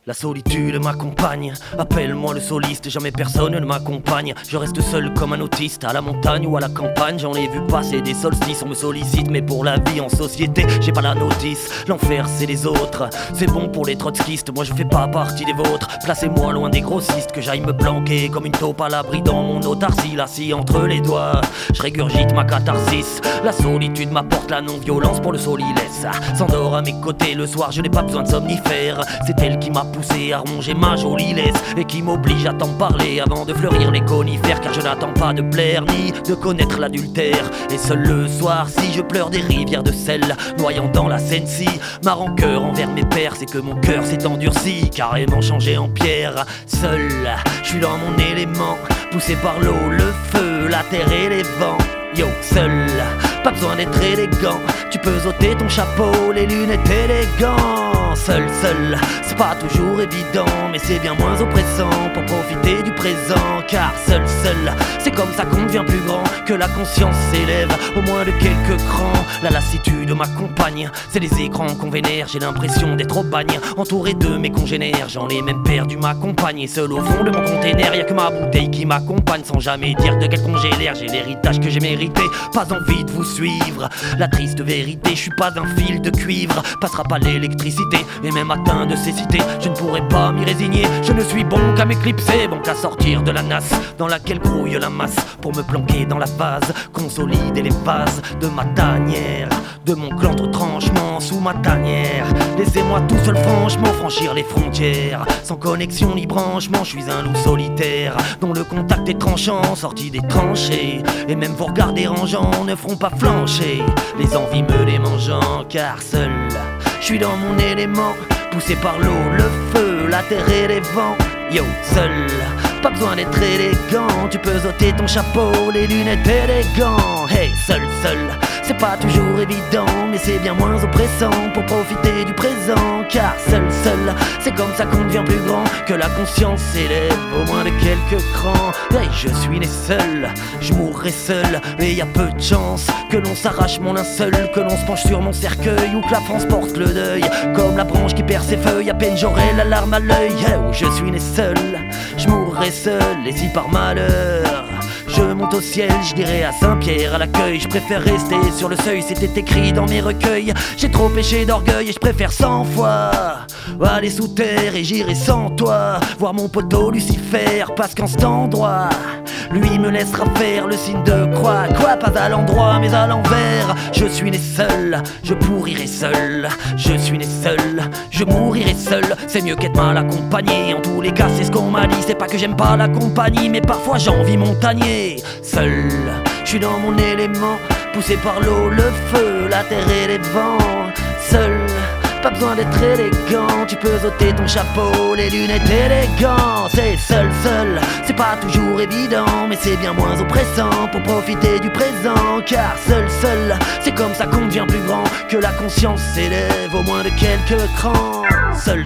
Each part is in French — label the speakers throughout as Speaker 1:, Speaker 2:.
Speaker 1: La solitude m'accompagne, appelle-moi le soliste, jamais personne ne m'accompagne. Je reste seul comme un autiste, à la montagne ou à la campagne. J'en ai vu passer des solstices, on me sollicite, mais pour la vie en société, j'ai pas la notice. L'enfer c'est les autres, c'est bon pour les trotskistes, moi je fais pas partie des vôtres. Placez-moi loin des grossistes, que j'aille me planquer comme une taupe à l'abri dans mon autarcie. L'assis entre les doigts, je régurgite ma catharsis. La solitude m'apporte la non-violence pour le solilès. S'endort à mes côtés le soir, je n'ai pas besoin de somnifères. C'est elle qui m'a poussé à ronger ma jolie laisse et qui m'oblige à t'en parler avant de fleurir les conifères. Car je n'attends pas de plaire ni de connaître l'adultère. Et seul le soir, si je pleure des rivières de sel noyant dans la Seine, si ma rancœur envers mes pères, c'est que mon cœur s'est endurci, carrément changé en pierre. Seul, je suis dans mon élément, poussé par l'eau, le feu, la terre et les vents. Yo, seul, pas besoin d'être élégant, tu peux ôter ton chapeau, les lunettes élégants. Seul, c'est pas toujours évident, mais c'est bien moins oppressant pour profiter du présent. Car seul, c'est comme ça qu'on devient plus grand, que la conscience s'élève au moins de quelques crans. La lassitude m'accompagne, c'est les écrans qu'on vénère. J'ai l'impression d'être au bagne, entouré de mes congénères. J'en ai même perdu ma compagne, et seul au fond de mon container, y'a que ma bouteille qui m'accompagne, sans jamais dire de quel congénère. J'ai l'héritage que j'ai mérité, pas envie de vous suivre. La triste vérité, je suis pas un fil de cuivre, passera pas l'électricité, et même atteint de cécité, je ne pourrai pas m'y résigner. Je ne suis bon qu'à m'éclipser, bon qu'à sortir de la nasse dans laquelle grouille la masse, pour me planquer dans la vase, consolider les vases de ma tanière, de mon clan de tranchement sous ma tanière. Laissez-moi tout seul franchement franchir les frontières, sans connexion ni branchement. Je suis un loup solitaire dont le contact est tranchant, sorti des tranchées, et même vos regards dérangeants ne feront pas flancher les envies me les mangeant. Car seul, je suis dans mon élément, poussé par l'eau, le feu, la terre et les vents. Yo, seul, pas besoin d'être élégant, tu peux ôter ton chapeau, les lunettes élégants. Hey, seul, c'est pas toujours évident, mais c'est bien moins oppressant pour profiter du présent. Car seul, c'est comme ça qu'on devient plus grand, que la conscience s'élève au moins de quelques crans. Hey, je suis né seul, je mourrai seul, et y a peu de chance que l'on s'arrache mon linceul, que l'on se penche sur mon cercueil, ou que la France porte le deuil, comme la branche qui perd ses feuilles. À peine j'aurai la larme à l'œil, oh, je suis né seul, je mourrai seul, et si par malheur je monte au ciel, je dirais à Saint-Pierre à l'accueil, je préfère rester sur le seuil, c'était écrit dans mes recueils. J'ai trop péché d'orgueil et je préfère 100 fois aller sous terre, et j'irai sans toi voir mon poteau Lucifer, parce qu'en cet endroit lui me laissera faire le signe de croix. Quoi, pas à l'endroit mais à l'envers. Je suis né seul, je pourrirai seul. Je suis né seul, je mourirai seul. C'est mieux qu'être mal accompagné, en tous les cas c'est ce qu'on m'a dit. C'est pas que j'aime pas la compagnie, mais parfois j'envie montagner. Seul, je suis dans mon élément, poussé par l'eau, le feu, la terre et les vents. Seul, pas besoin d'être élégant, tu peux ôter ton chapeau, les lunettes élégants. C'est seul, c'est pas toujours évident, mais c'est bien moins oppressant pour profiter du présent. Car seul, c'est comme ça qu'on devient plus grand, que la conscience s'élève au moins de quelques crans. Seul,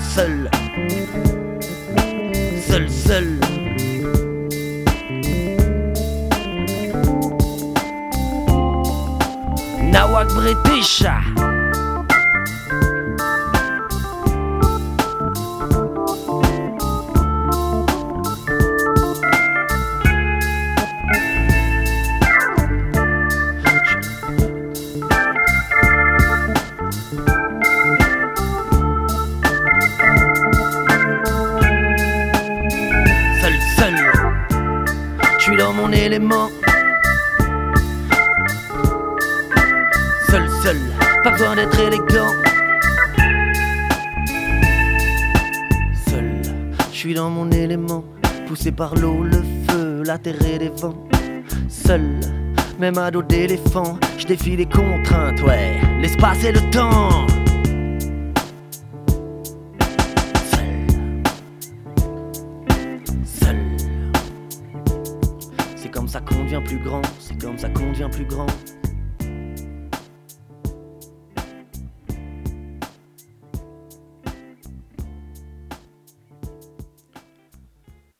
Speaker 1: Nawak British. Je suis dans mon élément, seul, pas besoin d'être élégant. Seul, je suis dans mon élément, poussé par l'eau, le feu, la terre et les vents. Seul, même à dos d'éléphant, je défie les contraintes, ouais, l'espace et le temps. C'est comme ça qu'on devient plus grand, c'est comme ça qu'on devient plus grand.